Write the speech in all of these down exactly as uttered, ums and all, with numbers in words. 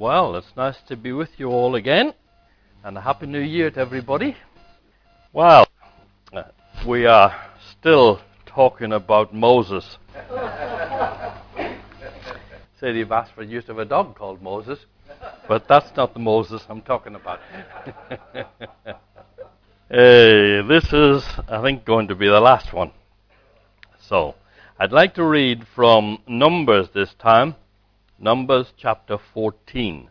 Well, it's nice to be with you all again, and a Happy New Year to everybody. Well, uh, we are still talking about Moses. Said you've asked for the use of a dog called Moses, but that's not the Moses I'm talking about. Hey, this is, I think, going to be the last one. So, I'd like to read from Numbers this time, Numbers chapter fourteen.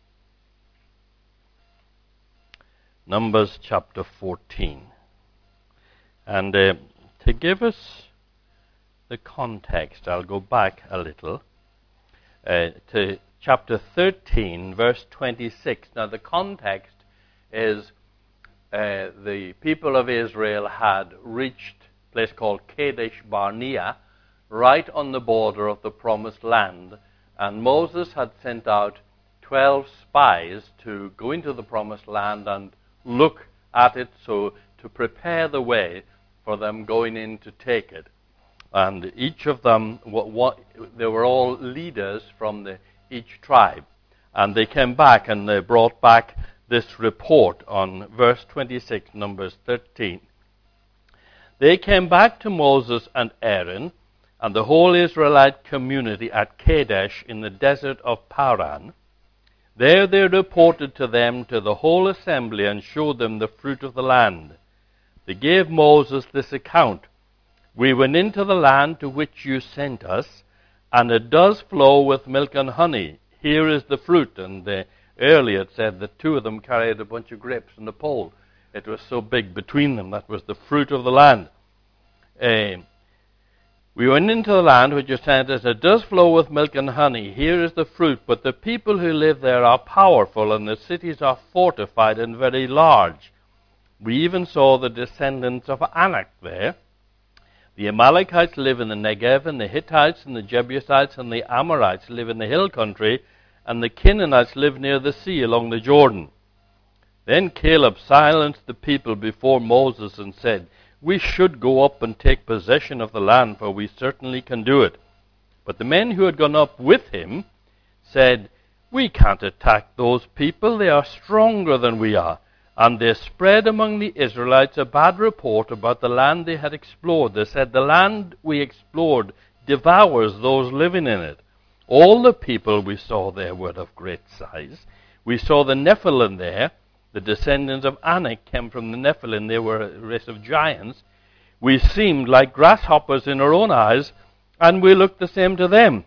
Numbers chapter fourteen. And uh, to give us the context, I'll go back a little uh, to chapter thirteen, verse twenty-six. Now, the context is uh, the people of Israel had reached a place called Kadesh Barnea, right on the border of the Promised Land. And Moses had sent out twelve spies to go into the Promised Land and look at it, so to prepare the way for them going in to take it. And each of them, what, what, they were all leaders from the, each tribe. And they came back and they brought back this report on verse twenty-six, Numbers thirteen. They came back to Moses and Aaron and the whole Israelite community at Kadesh in the desert of Paran. There they reported to them, to the whole assembly, and showed them the fruit of the land. They gave Moses this account: We went into the land to which you sent us, and it does flow with milk and honey. Here is the fruit. And uh, earlier it said that two of them carried a bunch of grapes on a pole. It was so big between them. That was the fruit of the land. Uh, We went into the land which you sent us. It does flow with milk and honey. Here is the fruit. But the people who live there are powerful, and the cities are fortified and very large. We even saw the descendants of Anak there. The Amalekites live in the Negev, and the Hittites and the Jebusites and the Amorites live in the hill country, and the Canaanites live near the sea along the Jordan. Then Caleb silenced the people before Moses and said, We should go up and take possession of the land, for we certainly can do it. But the men who had gone up with him said, We can't attack those people. They are stronger than we are. And they spread among the Israelites a bad report about the land they had explored. They said, The land we explored devours those living in it. All the people we saw there were of great size. We saw the Nephilim there. The descendants of Anak came from the Nephilim. They were a race of giants. We seemed like grasshoppers in our own eyes, and we looked the same to them.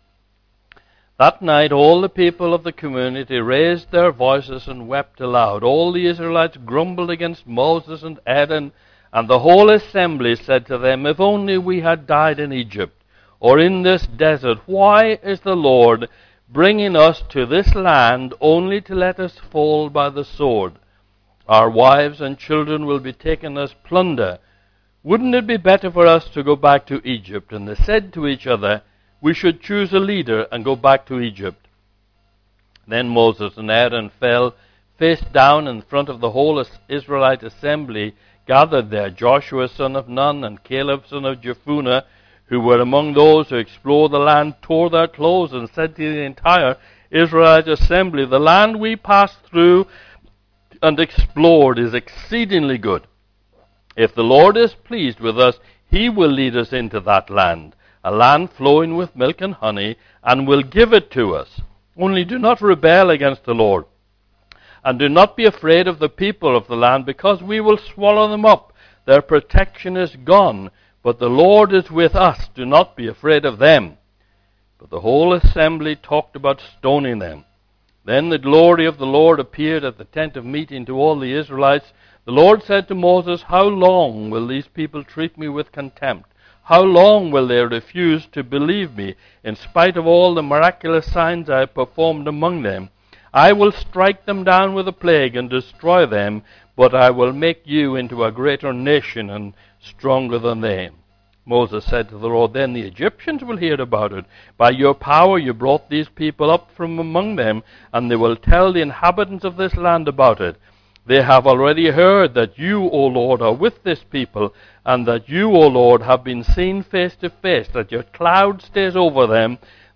That night all the people of the community raised their voices and wept aloud. All the Israelites grumbled against Moses and Aaron, and the whole assembly said to them, If only we had died in Egypt, or in this desert. Why is the Lord bringing us to this land only to let us fall by the sword? Our wives and children will be taken as plunder. Wouldn't it be better for us to go back to Egypt? And they said to each other, We should choose a leader and go back to Egypt. Then Moses and Aaron fell face down in front of the whole Israelite assembly gathered there. Joshua son of Nun and Caleb son of Jephunneh, who were among those who explored the land, tore their clothes and said to the entire Israelite assembly, The land we passed through and explored is exceedingly good. If the Lord is pleased with us, he will lead us into that land, a land flowing with milk and honey, and will give it to us. Only do not rebel against the Lord, and do not be afraid of the people of the land, because we will swallow them up. Their protection is gone, but the Lord is with us. Do not be afraid of them. But the whole assembly talked about stoning them. Then the glory of the Lord appeared at the tent of meeting to all the Israelites. The Lord said to Moses, How long will these people treat me with contempt? How long will they refuse to believe me, in spite of all the miraculous signs I have performed among them? I will strike them down with a plague and destroy them, but I will make you into a greater nation and stronger than they. Moses said to the Lord, Then the Egyptians will hear about it. By your power you brought these people up from among them, and they will tell the inhabitants of this land about it. They have already heard that you, O Lord, are with this people, and that you, O Lord, have been seen face to face, that your cloud stays over them,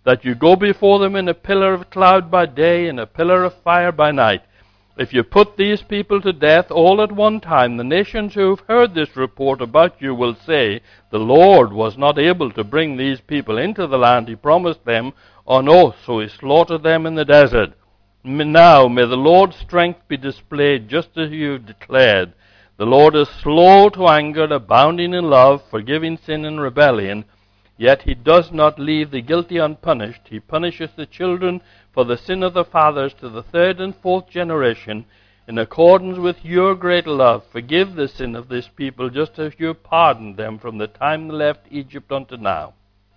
that you go before them in a pillar of cloud by day and a pillar of fire by night. If you put these people to death all at one time, the nations who have heard this report about you will say, the Lord was not able to bring these people into the land he promised them on oath, so he slaughtered them in the desert. Now may the Lord's strength be displayed just as you declared. The Lord is slow to anger, abounding in love, forgiving sin and rebellion. Yet he does not leave the guilty unpunished. He punishes the children for the sin of the fathers to the third and fourth generation. In accordance with your great love, forgive the sin of this people, just as you pardoned them from the time they left Egypt unto now.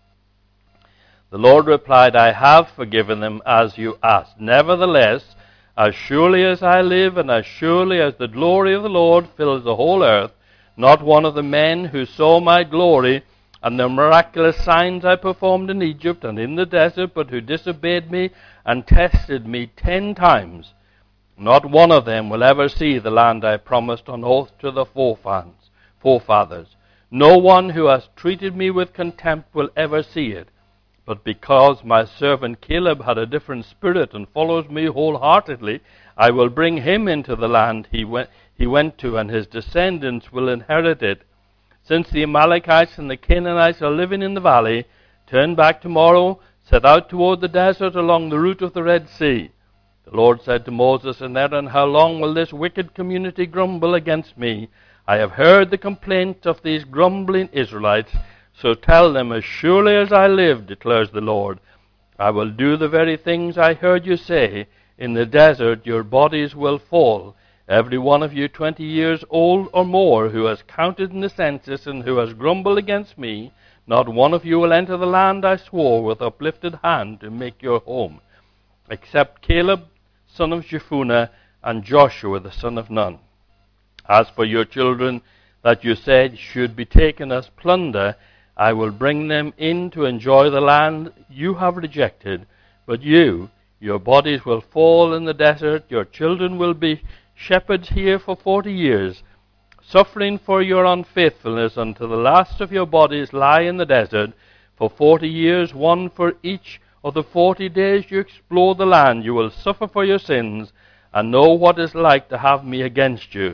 The Lord replied, I have forgiven them as you asked. Nevertheless, as surely as I live, and as surely as the glory of the Lord fills the whole earth, not one of the men who saw my glory and the miraculous signs I performed in Egypt and in the desert, but who disobeyed me and tested me ten times, not one of them will ever see the land I promised on oath to the forefathers. No one who has treated me with contempt will ever see it. But because my servant Caleb had a different spirit and follows me wholeheartedly, I will bring him into the land he went, he went to, and his descendants will inherit it. Since the Amalekites and the Canaanites are living in the valley, turn back tomorrow, set out toward the desert along the route of the Red Sea. The Lord said to Moses and Aaron, how long will this wicked community grumble against me? I have heard the complaint of these grumbling Israelites. So tell them, as surely as I live, declares the Lord, I will do the very things I heard you say. In the desert your bodies will fall. Every one of you twenty years old or more who has counted in the census and who has grumbled against me, not one of you will enter the land I swore with uplifted hand to make your home, except Caleb, son of Jephunneh, and Joshua, the son of Nun. As for your children that you said should be taken as plunder, I will bring them in to enjoy the land you have rejected. But you, your bodies will fall in the desert. Your children will be shepherds here for forty years, suffering for your unfaithfulness until the last of your bodies lie in the desert. For forty years, one for each of the forty days you explore the land, you will suffer for your sins and know what it is like to have me against you.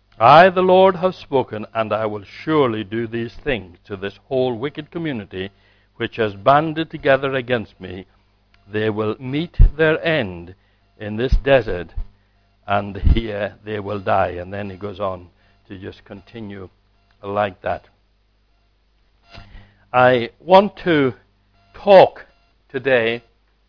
I, the Lord, have spoken, and I will surely do these things to this whole wicked community which has banded together against me. They will meet their end in this desert, and here they will die. And then he goes on to just continue like that. I want to talk today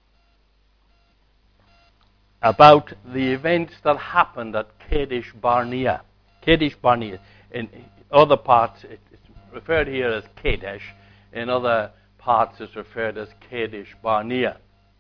about the events that happened at Kadesh Barnea. Kadesh Barnea. In other parts, it's referred here as Kadesh. In other parts, it's referred as Kadesh Barnea.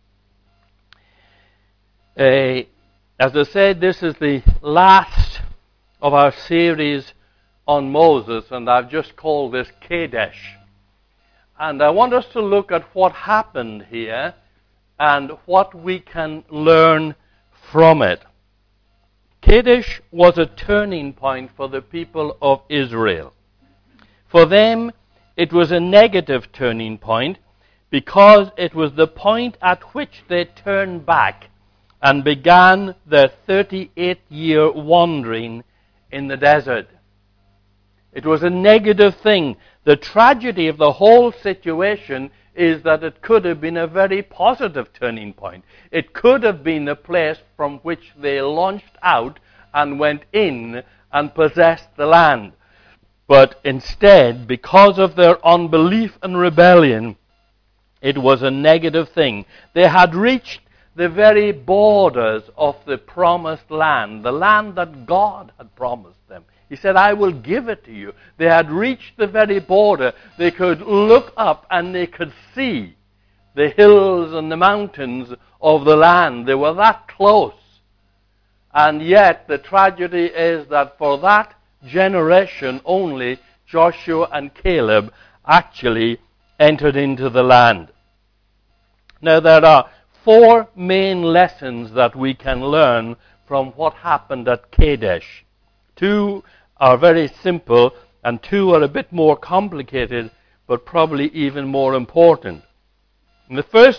Uh, as I said, this is the last of our series on Moses, and I've just called this Kadesh. And I want us to look at what happened here and what we can learn from it. Kadesh was a turning point for the people of Israel. For them, it was a negative turning point because it was the point at which they turned back and began their thirty-eight-year wandering in the desert. It was a negative thing. The tragedy of the whole situation is that it could have been a very positive turning point. It could have been the place from which they launched out and went in and possessed the land. But instead, because of their unbelief and rebellion, it was a negative thing. They had reached the very borders of the promised land, the land that God had promised them. He said, I will give it to you. They had reached the very border. They could look up and they could see the hills and the mountains of the land. They were that close. And yet the tragedy is that for that generation only, Joshua and Caleb actually entered into the land. Now there are four main lessons that we can learn from what happened at Kadesh. Two are very simple, and two are a bit more complicated, but probably even more important. And the first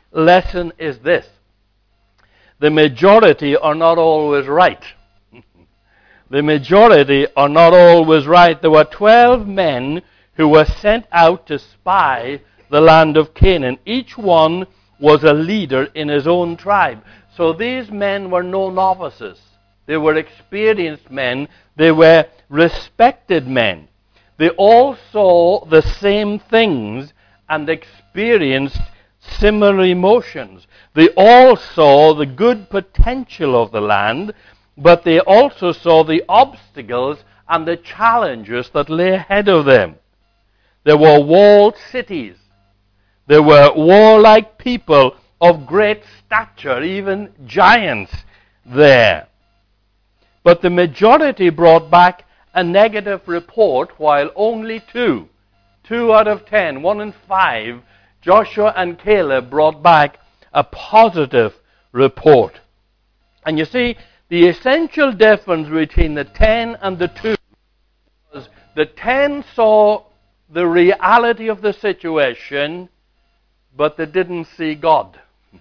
lesson is this: the majority are not always right. The majority are not always right. There were twelve men who were sent out to spy the land of Canaan. Each one was a leader in his own tribe. So these men were no novices. They were experienced men. They were respected men. They all saw the same things and experienced similar emotions. They all saw the good potential of the land, but they also saw the obstacles and the challenges that lay ahead of them. There were walled cities. There were warlike people of great stature, even giants there. But the majority brought back a negative report, while only two, two out of ten, one in five, Joshua and Caleb brought back a positive report. And you see, the essential difference between the ten and the two was the ten saw the reality of the situation, but they didn't see God.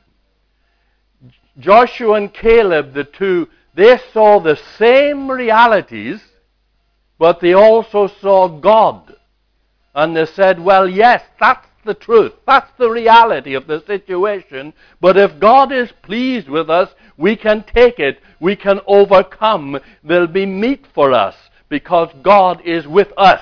Joshua and Caleb, the two, they saw the same realities, but they also saw God. And they said, well, yes, that's the truth. That's the reality of the situation. But if God is pleased with us, we can take it. We can overcome. There'll be meat for us because God is with us.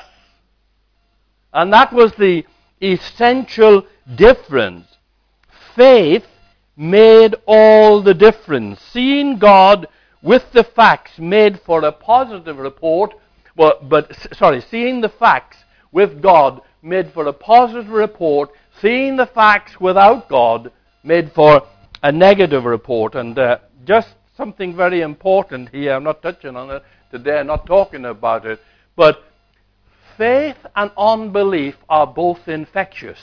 And that was the essential difference. Faith made all the difference. Seeing God with the facts made for a positive report, well, but, sorry, seeing the facts with God made for a positive report, seeing the facts without God made for a negative report. And uh, just something very important here, I'm not touching on it today, I'm not talking about it, but faith and unbelief are both infectious.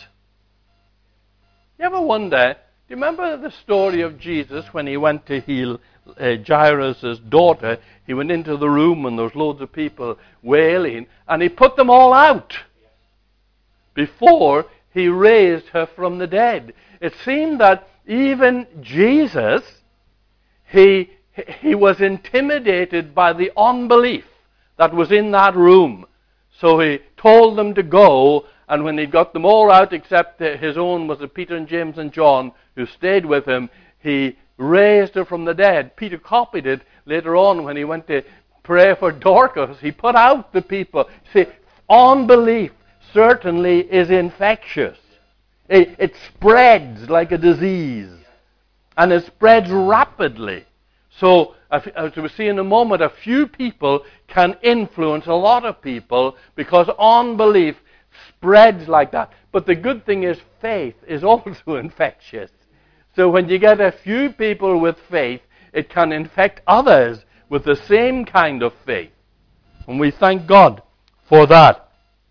You ever wonder, do you remember the story of Jesus when he went to heal uh, Jairus' daughter? He went into the room and there was loads of people wailing, and he put them all out before he raised her from the dead. It seemed that even Jesus, he, he was intimidated by the unbelief that was in that room. So he told them to go, and when he got them all out, except his own was Peter and James and John, who stayed with him, he raised her from the dead. Peter copied it later on when he went to pray for Dorcas. He put out the people. See, unbelief certainly is infectious. It, it spreads like a disease, and it spreads rapidly. So, as we see in a moment, a few people can influence a lot of people because unbelief spreads like that. But the good thing is faith is also infectious. So when you get a few people with faith, it can infect others with the same kind of faith. And we thank God for that.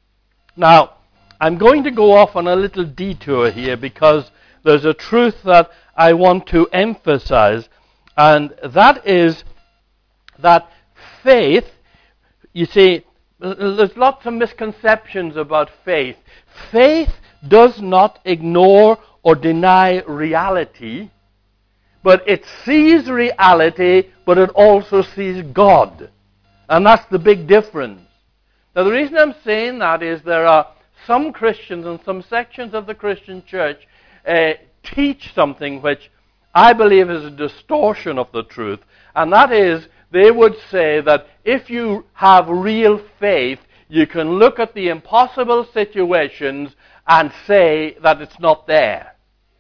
Now, I'm going to go off on a little detour here because there's a truth that I want to emphasize, and that is that faith, you see, there's lots of misconceptions about faith. Faith does not ignore or deny reality, but it sees reality, but it also sees God. And that's the big difference. Now, the reason I'm saying that is there are some Christians and some sections of the Christian church uh, teach something which I believe is a distortion of the truth, and that is they would say that if you have real faith, you can look at the impossible situations and say that it's not there.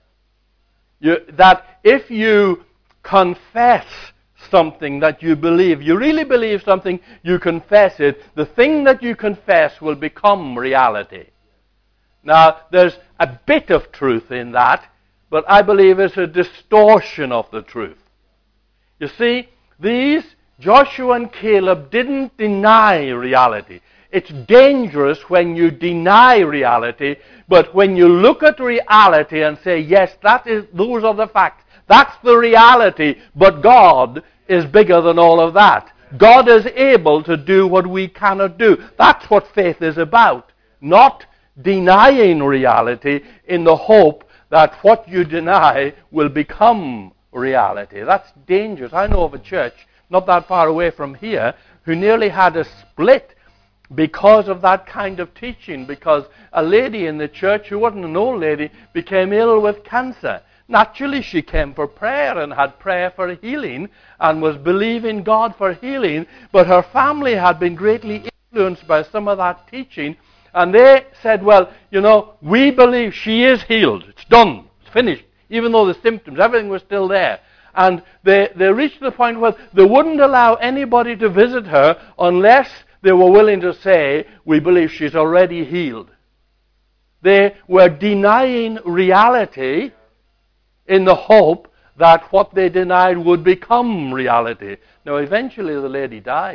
You, that if you confess something that you believe, you really believe something, you confess it, the thing that you confess will become reality. Now, there's a bit of truth in that, but I believe it's a distortion of the truth. You see, these Joshua and Caleb didn't deny reality. It's dangerous when you deny reality, but when you look at reality and say, yes, that is, those are the facts, that's the reality, but God is bigger than all of that. God is able to do what we cannot do. That's what faith is about, not denying reality in the hope that what you deny will become reality. That's dangerous. I know of a church not that far away from here who nearly had a split because of that kind of teaching, because a lady in the church who wasn't an old lady became ill with cancer. Naturally, she came for prayer and had prayer for healing and was believing God for healing, but her family had been greatly influenced by some of that teaching, and they said, well, you know, we believe she is healed. It's done. It's finished. Even though the symptoms, everything was still there. And they, they reached the point where they wouldn't allow anybody to visit her unless they were willing to say, we believe she's already healed. They were denying reality in the hope that what they denied would become reality. Now, eventually the lady died.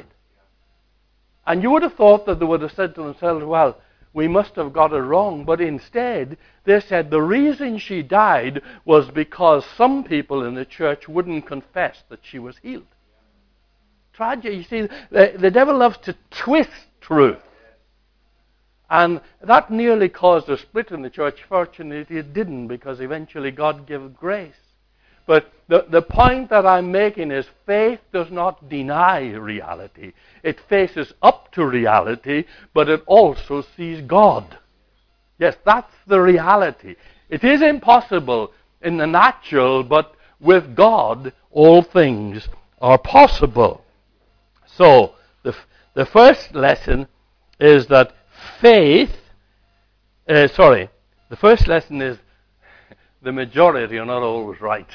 And you would have thought that they would have said to themselves, well, we must have got it wrong. But instead, they said the reason she died was because some people in the church wouldn't confess that she was healed. Tragedy. You see, the, the devil loves to twist truth. And that nearly caused a split in the church. Fortunately, it didn't, because eventually God gave grace. But the, the point that I'm making is faith does not deny reality. It faces up to reality, but it also sees God. Yes, that's the reality. It is impossible in the natural, but with God, all things are possible. So, the, the first lesson is that faith, uh, sorry, the first lesson is the majority are not always right.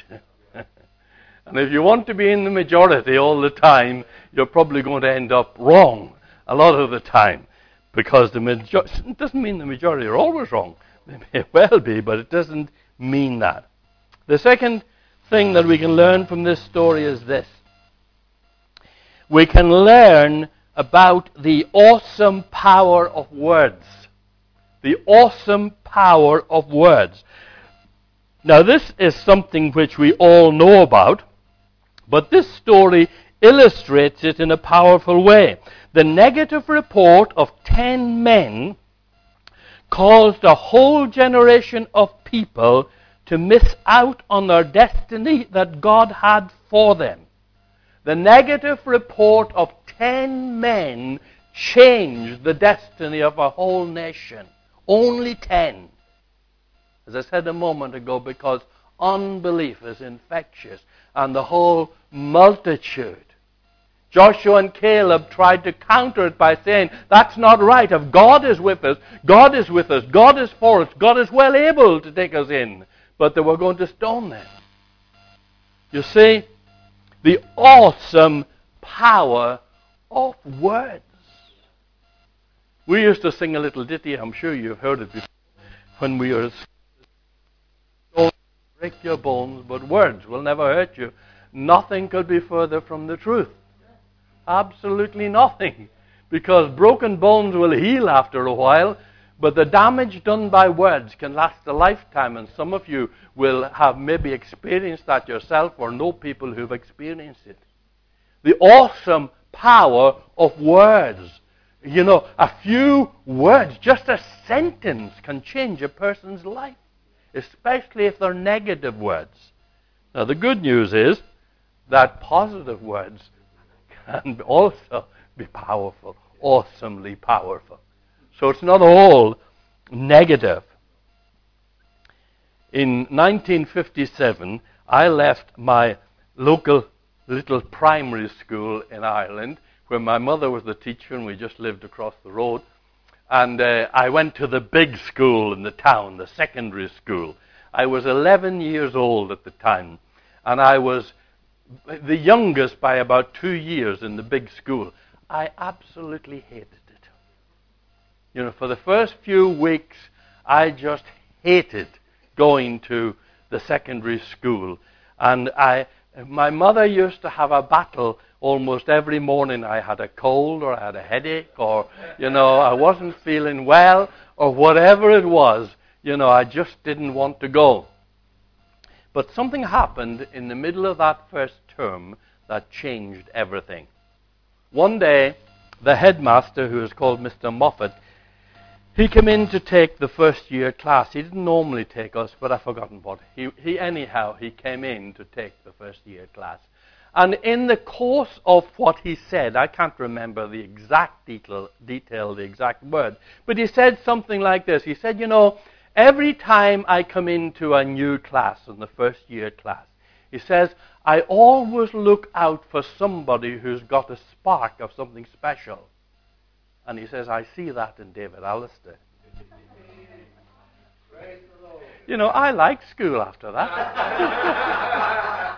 And if you want to be in the majority all the time, you're probably going to end up wrong a lot of the time. Because the majority, it doesn't mean the majority are always wrong. They may well be, but it doesn't mean that. The second thing that we can learn from this story is this. We can learn about the awesome power of words. The awesome power of words. Now, this is something which we all know about, but this story illustrates it in a powerful way. The negative report of ten men caused a whole generation of people to miss out on their destiny that God had for them. The negative report of ten men changed the destiny of a whole nation. Only ten. As I said a moment ago, because unbelief is infectious, and the whole multitude. Joshua and Caleb tried to counter it by saying, that's not right. If God is with us, God is with us, God is for us, God is well able to take us in. But they were going to stone them. You see, the awesome power of words. We used to sing a little ditty, I'm sure you've heard it before, when we were don't break your bones, but words will never hurt you. Nothing could be further from the truth. Absolutely nothing. Because broken bones will heal after a while, but the damage done by words can last a lifetime, and some of you will have maybe experienced that yourself or know people who've experienced it. The awesome power of words. You know, a few words, just a sentence, can change a person's life, especially if they're negative words. Now, the good news is that positive words can also be powerful, awesomely powerful. So it's not all negative. In nineteen fifty-seven, I left my local little primary school in Ireland, where my mother was the teacher and we just lived across the road. And uh, I went to the big school in the town, the secondary school. I was eleven years old at the time, and I was the youngest by about two years in the big school. I absolutely hated it. You know, for the first few weeks, I just hated going to the secondary school. And I, my mother used to have a battle almost every morning. I had a cold, or I had a headache, or, you know, I wasn't feeling well, or whatever it was. You know, I just didn't want to go. But something happened in the middle of that first term that changed everything. One day, the headmaster, who was called Mister Moffat, he came in to take the first year class. He didn't normally take us, but I've forgotten what. He, he anyhow, he came in to take the first year class. And in the course of what he said, I can't remember the exact detail, detail, the exact word, but he said something like this. He said, you know, every time I come into a new class, in the first year class, he says, I always look out for somebody who's got a spark of something special. And he says, I see that in David Alistair. You know, I liked school after that.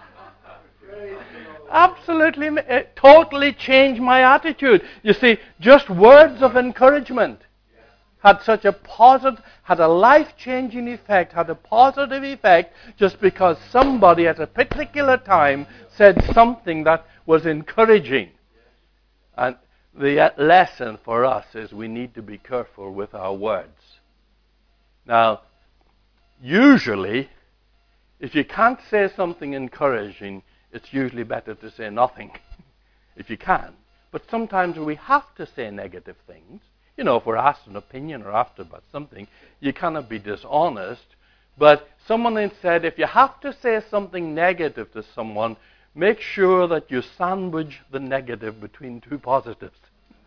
Absolutely, it totally changed my attitude. You see, just words of encouragement had such a positive, had a life-changing effect, had a positive effect, just because somebody at a particular time said something that was encouraging. And the lesson for us is we need to be careful with our words. Now, usually, if you can't say something encouraging, it's usually better to say nothing, if you can. But sometimes we have to say negative things. You know, if we're asked an opinion or asked about something, you cannot be dishonest. But someone had said, if you have to say something negative to someone, make sure that you sandwich the negative between two positives.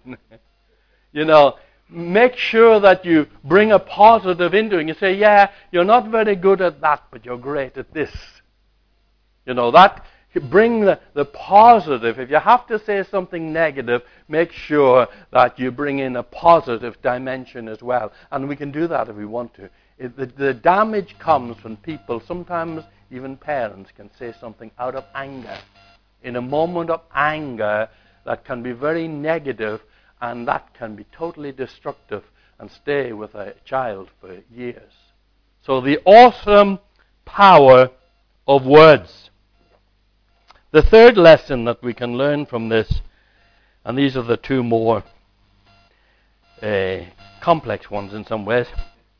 You know, make sure that you bring a positive into it. You say, yeah, you're not very good at that, but you're great at this. You know, that, bring the, the positive. If you have to say something negative, make sure that you bring in a positive dimension as well. And we can do that if we want to. It, the, the damage comes when people, sometimes even parents, can say something out of anger. In a moment of anger, that can be very negative, and that can be totally destructive and stay with a child for years. So the awesome power of words. The third lesson that we can learn from this, and these are the two more uh, complex ones in some ways,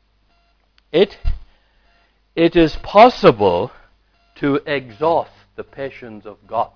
it, it is possible to exhaust the patience of God.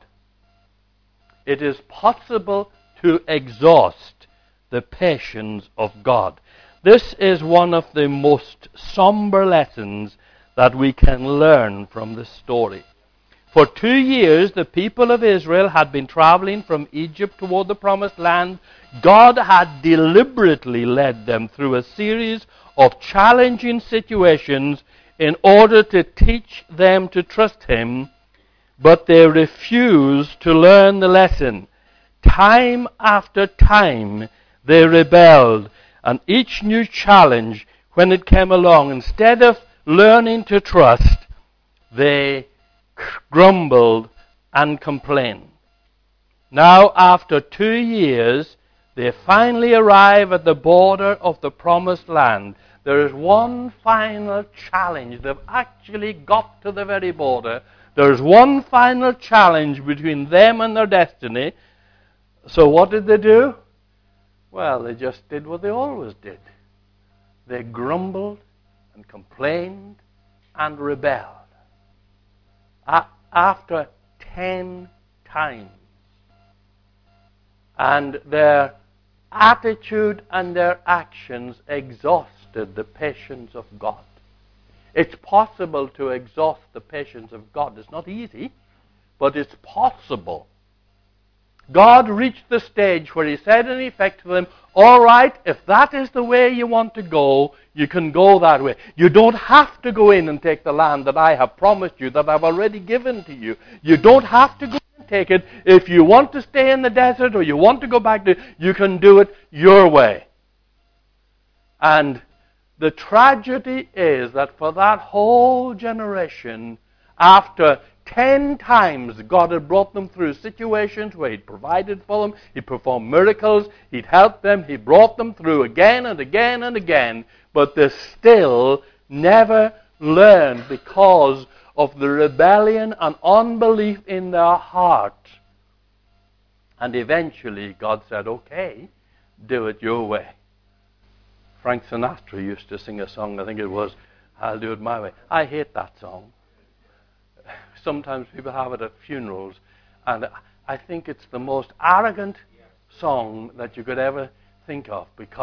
It is possible to exhaust the patience of God. This is one of the most somber lessons that we can learn from this story. For two years, the people of Israel had been traveling from Egypt toward the promised land. God had deliberately led them through a series of challenging situations in order to teach them to trust Him, but they refused to learn the lesson. Time after time, they rebelled, and each new challenge, when it came along, instead of learning to trust, they grumbled and complained. Now, after two years, they finally arrive at the border of the promised land. There is one final challenge. They've actually got to the very border. There's one final challenge between them and their destiny. So what did they do? Well, they just did what they always did. They grumbled and complained and rebelled. A- after ten times. And their attitude and their actions exhausted the patience of God. It's possible to exhaust the patience of God. It's not easy, but it's possible. God reached the stage where He said in effect to them, all right, if that is the way you want to go, you can go that way. You don't have to go in and take the land that I have promised you, that I've already given to you. You don't have to go and take it. If you want to stay in the desert or you want to go back to, you can do it your way. And the tragedy is that for that whole generation, after ten times God had brought them through situations where He'd provided for them, He'd performed miracles, He'd helped them, He brought them through again and again and again, but they still never learned because of the rebellion and unbelief in their heart. And eventually God said, okay, do it your way. Frank Sinatra used to sing a song, I think it was, I'll Do It My Way. I hate that song. Sometimes people have it at funerals, and I think it's the most arrogant song that you could ever think of, because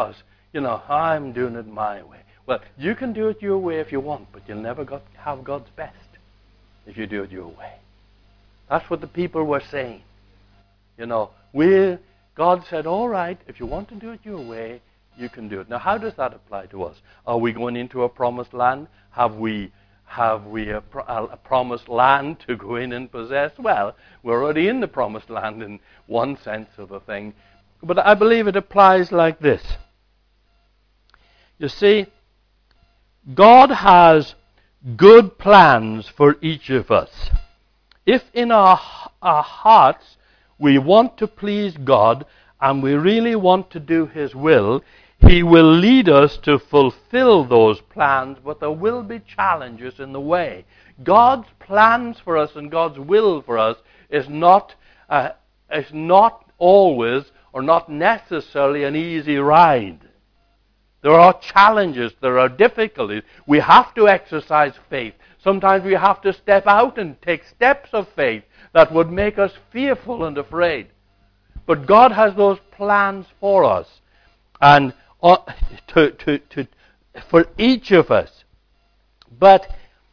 You know, I'm doing it my way. Well, you can do it your way if you want, but you'll never got, have God's best if you do it your way. That's what the people were saying. You know, we God said, all right, if you want to do it your way, you can do it. Now, how does that apply to us? Are we going into a promised land? Have we have we a, a promised land to go in and possess? Well, we're already in the promised land in one sense of the thing. But I believe it applies like this. You see, God has good plans for each of us. If in our, our hearts we want to please God and we really want to do His will, He will lead us to fulfill those plans, but there will be challenges in the way. God's plans for us and God's will for us is not, uh, is not always or not necessarily an easy ride. There are challenges, there are difficulties. We have to exercise faith. Sometimes we have to step out and take steps of faith that would make us fearful and afraid. But God has those plans for us. And uh, to, to, to, for each of us. But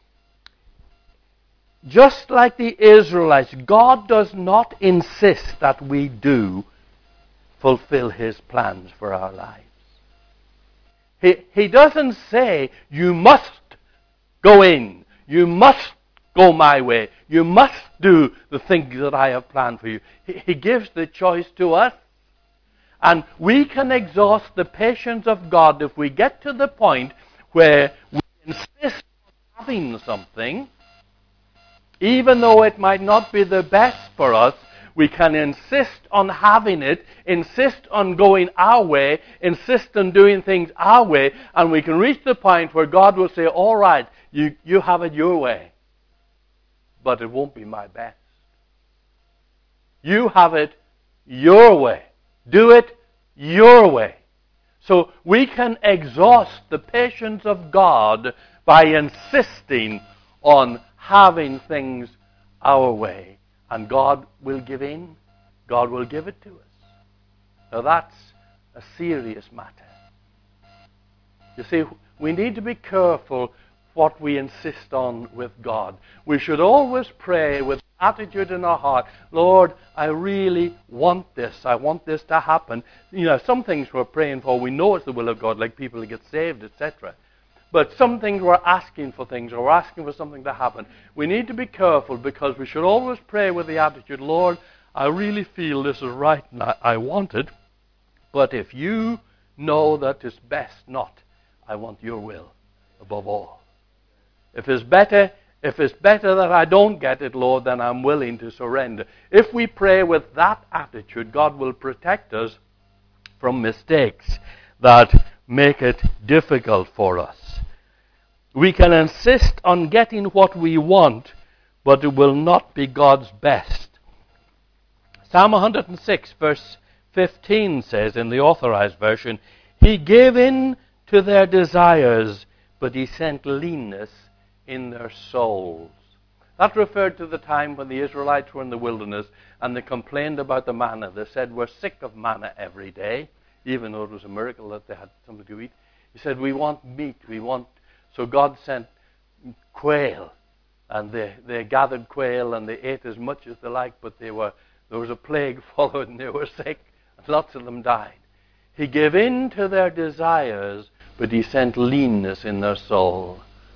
just like the Israelites, God does not insist that we do fulfill His plans for our lives. He, he doesn't say, you must go in. You must go my way. You must do the things that I have planned for you. He, he gives the choice to us. And we can exhaust the patience of God if we get to the point where we insist on having something, even though it might not be the best for us. We can insist on having it, insist on going our way, insist on doing things our way, and we can reach the point where God will say, all right, you, you have it your way, but it won't be my best. You have it your way. Do it your way. So we can exhaust the patience of God by insisting on having things our way. And God will give in. God will give it to us. Now that's a serious matter. You see, we need to be careful what we insist on with God. We should always pray with attitude in our heart, Lord, I really want this. I want this to happen. You know, some things we're praying for, we know it's the will of God, like people to get saved, et cetera. But some things we're asking for things, or we're asking for something to happen. We need to be careful because we should always pray with the attitude, Lord, I really feel this is right and I, I want it. But if you know that it's best not, I want your will above all. If it's better, if it's better that I don't get it, Lord, then I'm willing to surrender. If we pray with that attitude, God will protect us from mistakes that make it difficult for us. We can insist on getting what we want, but it will not be God's best. Psalm one hundred six, verse fifteen says in the Authorized Version, He gave in to their desires, but He sent leanness in their souls. That referred to the time when the Israelites were in the wilderness and they complained about the manna. They said, we're sick of manna every day, even though it was a miracle that they had something to eat. He said, we want meat, we want... So God sent quail, and they, they gathered quail, and they ate as much as they liked, but they were there was a plague followed, and they were sick, and lots of them died. He gave in to their desires, but He sent leanness in their soul.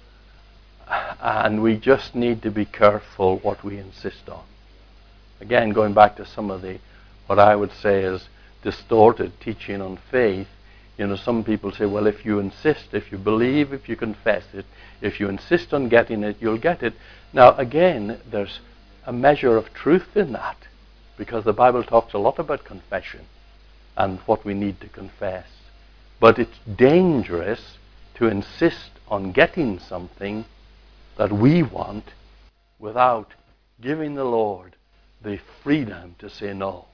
And we just need to be careful what we insist on. Again, going back to some of the, what I would say is distorted teaching on faith, you know, some people say, well, if you insist, if you believe, if you confess it, if you insist on getting it, you'll get it. Now, again, there's a measure of truth in that, because the Bible talks a lot about confession and what we need to confess. But it's dangerous to insist on getting something that we want without giving the Lord the freedom to say no.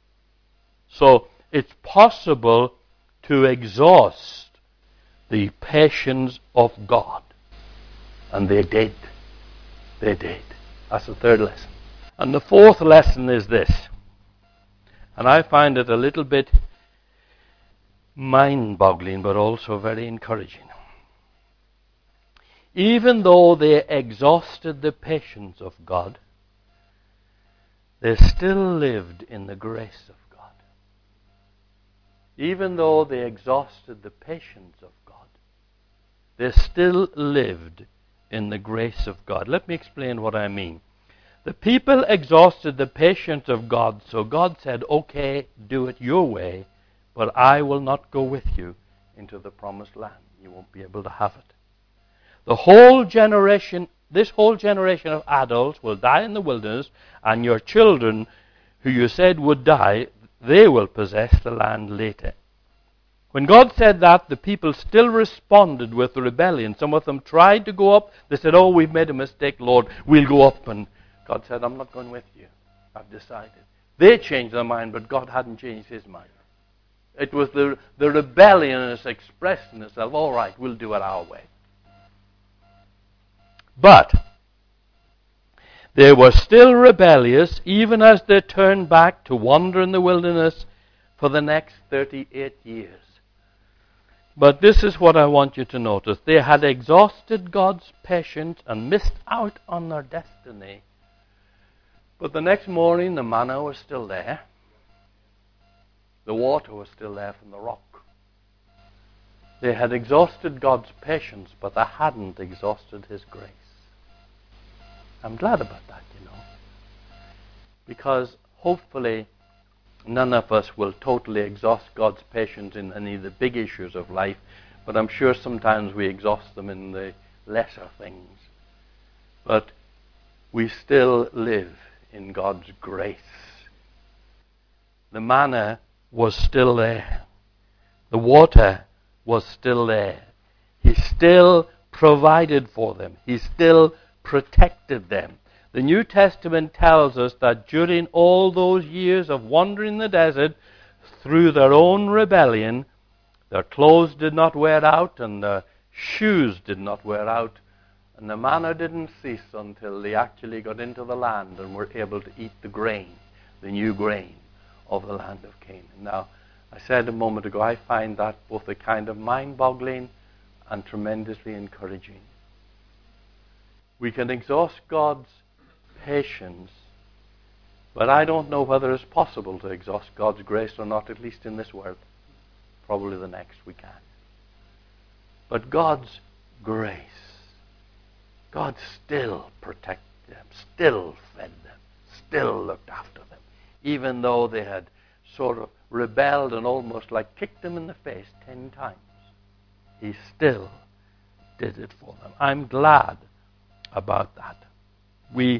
So it's possible to exhaust the patience of God. And they did. They did. That's the third lesson. And the fourth lesson is this. And I find it a little bit mind-boggling, but also very encouraging. Even though they exhausted the patience of God, they still lived in the grace of God. Even though they exhausted the patience of God, they still lived in the grace of God. Let me explain what I mean. The people exhausted the patience of God, so God said, okay, do it your way, but I will not go with you into the promised land. You won't be able to have it. The whole generation, this whole generation of adults will die in the wilderness, and your children, who you said would die, they will possess the land later. When God said that, the people still responded with rebellion. Some of them tried to go up. They said, oh, we've made a mistake, Lord. We'll go up. And God said, I'm not going with you. I've decided. They changed their mind, but God hadn't changed his mind. It was the, the rebellion expressed in itself. All right, we'll do it our way. But they were still rebellious, even as they turned back to wander in the wilderness for the next thirty-eight years. But this is what I want you to notice. They had exhausted God's patience and missed out on their destiny. But the next morning, the manna was still there. The water was still there from the rock. They had exhausted God's patience, but they hadn't exhausted his grace. I'm glad about that, you know. Because hopefully none of us will totally exhaust God's patience in any of the big issues of life, but I'm sure sometimes we exhaust them in the lesser things. But we still live in God's grace. The manna was still there. The water was still there. He still provided for them. He still protected them. The New Testament tells us that during all those years of wandering in the desert, through their own rebellion, their clothes did not wear out and their shoes did not wear out, and the manna didn't cease until they actually got into the land and were able to eat the grain, the new grain of the land of Canaan. Now, I said a moment ago, I find that both a kind of mind-boggling and tremendously encouraging. We can exhaust God's patience, but I don't know whether it's possible to exhaust God's grace or not, at least in this world. Probably the next we can. But God's grace, God still protected them, still fed them, still looked after them, even though they had sort of rebelled and almost like kicked them in the face ten times. He still did it for them. I'm glad about that. We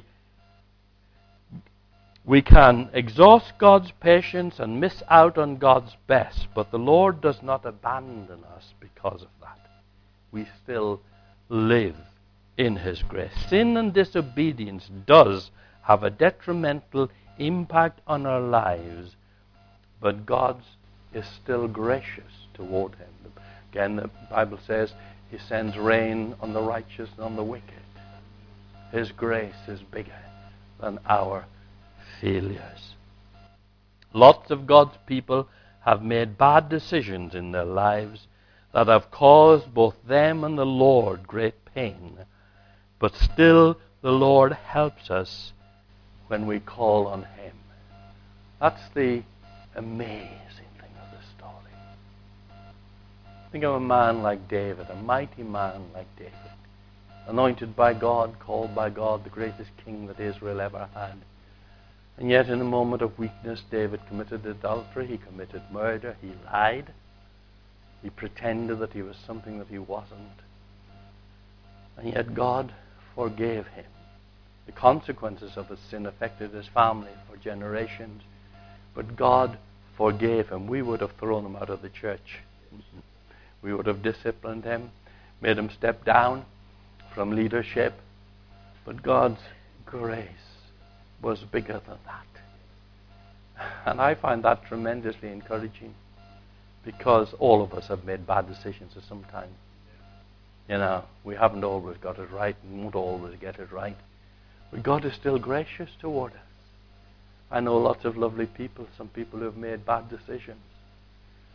we can exhaust God's patience and miss out on God's best, but the Lord does not abandon us because of that. We still live in his grace. Sin and disobedience does have a detrimental impact on our lives, but God is still gracious toward him. Again, the Bible says he sends rain on the righteous and on the wicked. His grace is bigger than our failures. Lots of God's people have made bad decisions in their lives that have caused both them and the Lord great pain. But still, the Lord helps us when we call on him. That's the amazing thing of this story. Think of a man like David, a mighty man like David, anointed by God, called by God, the greatest king that Israel ever had. And yet in a moment of weakness, David committed adultery, he committed murder, he lied. He pretended that he was something that he wasn't. And yet God forgave him. The consequences of his sin affected his family for generations. But God forgave him. We would have thrown him out of the church. We would have disciplined him, made him step down from leadership. But God's grace was bigger than that. And I find that tremendously encouraging, because all of us have made bad decisions at some time. You know, we haven't always got it right and won't always get it right. But God is still gracious toward us. I know lots of lovely people, some people who have made bad decisions.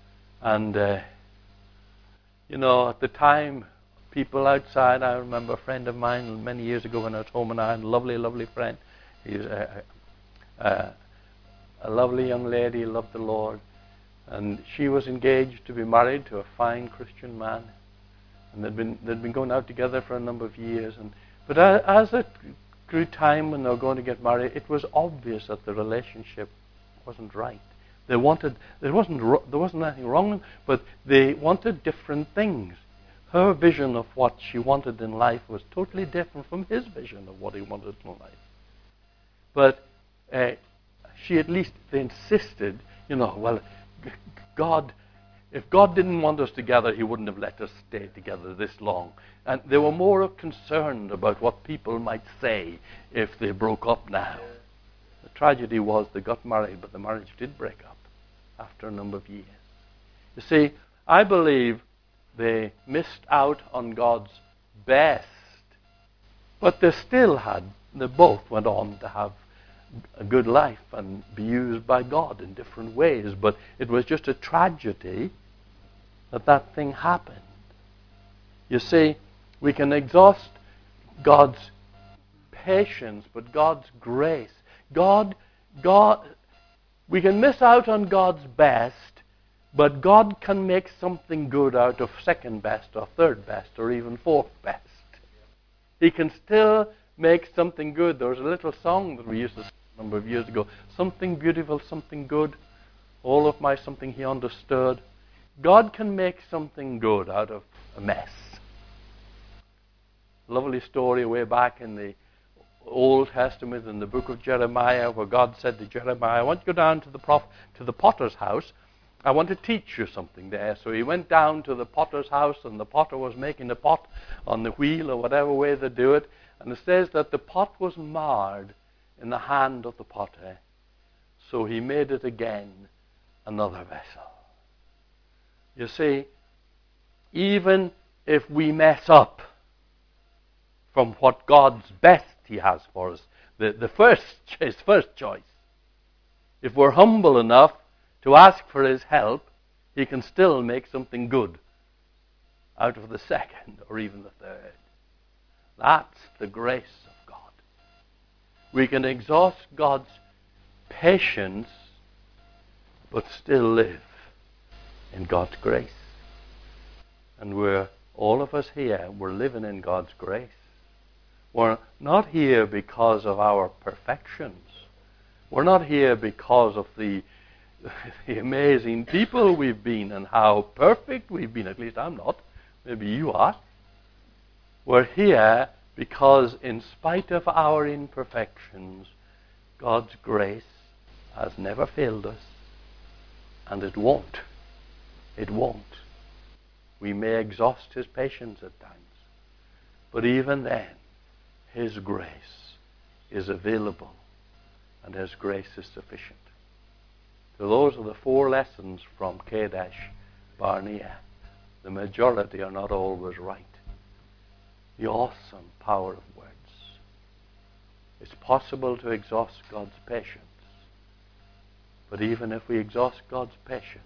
And, uh, you know, at the time, people outside, I remember a friend of mine many years ago when I was home in Ireland, a lovely, lovely friend. He was a, a, a lovely young lady, loved the Lord. And she was engaged to be married to a fine Christian man. And they'd been, they'd been going out together for a number of years. And But as it grew time when they were going to get married, it was obvious that the relationship wasn't right. They wanted, there wasn't, there wasn't anything wrong, but they wanted different things. Her vision of what she wanted in life was totally different from his vision of what he wanted in life. But uh, she at least they insisted, you know, well, God, if God didn't want us together, he wouldn't have let us stay together this long. And they were more concerned about what people might say if they broke up now. The tragedy was they got married, but the marriage did break up after a number of years. You see, I believe they missed out on God's best, but they still had, they both went on to have a good life and be used by God in different ways. But it was just a tragedy that that thing happened. You see, we can exhaust God's patience, but God's grace. God, God, we can miss out on God's best, but God can make something good out of second best or third best or even fourth best. He can still make something good. There was a little song that we used to sing a number of years ago. Something beautiful, something good. All of my something he understood. God can make something good out of a mess. Lovely story way back in the Old Testament in the book of Jeremiah, where God said to Jeremiah, I want you to go down to the prof- to the potter's house. I want to teach you something there. So he went down to the potter's house, and the potter was making a pot on the wheel or whatever way they do it. And it says that the pot was marred in the hand of the potter. So he made it again another vessel. You see, even if we mess up from what God's best he has for us, the, the first, his first choice, if we're humble enough to ask for his help, he can still make something good out of the second or even the third. That's the grace of God. We can exhaust God's patience, but still live in God's grace. And we're, all of us here, we're living in God's grace. We're not here because of our perfections. We're not here because of the, the amazing people we've been and how perfect we've been. At least I'm not. Maybe you are. We're here because in spite of our imperfections, God's grace has never failed us. And it won't. It won't. We may exhaust his patience at times. But even then, his grace is available. And his grace is sufficient. So those are the four lessons from Kadesh Barnea. The majority are not always right. The awesome power of words. It's possible to exhaust God's patience. But even if we exhaust God's patience,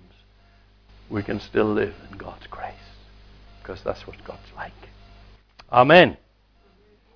we can still live in God's grace. Because that's what God's like. Amen.